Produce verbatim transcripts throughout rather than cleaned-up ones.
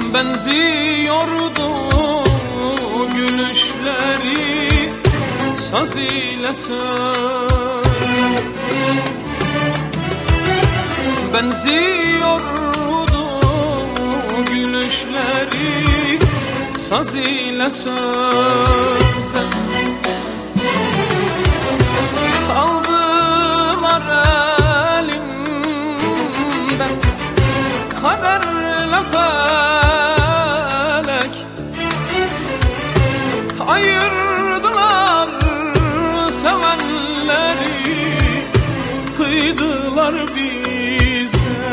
Benziyordu gülüşleri saz ile söz. Benziyordu gülüşleri saz ile söz. Aldılar elimden kaderle felek, ayırdılar sevenleri, kıydılar bize.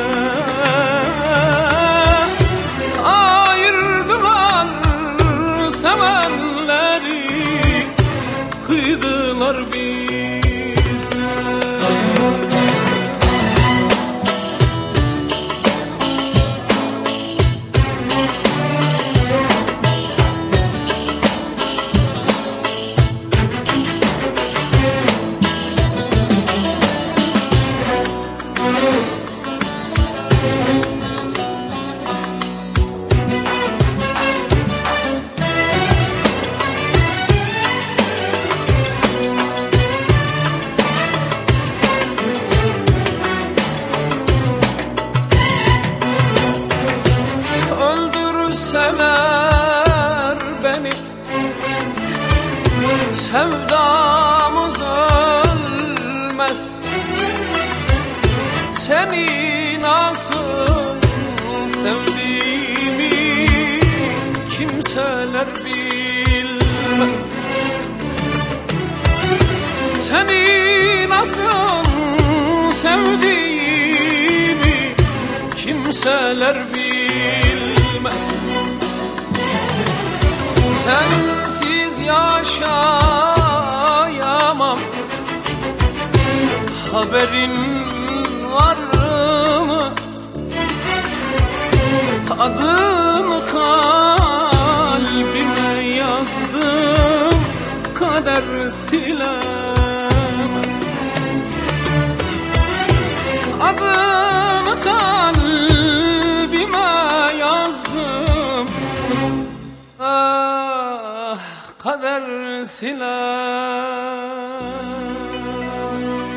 Ayırdılar sevenleri, kıydılar bize. Öldürseler beni, sevdamız ölmez. Seni nasıl sevdiğimi kimseler bilmez. Seni nasıl sevdiğimi kimseler bilmez. Sensiz yaşayamam, haberin var mı? Adını kalbime yazdım, kader silemez. Adını kalbime yazdım, ah, kader silemez.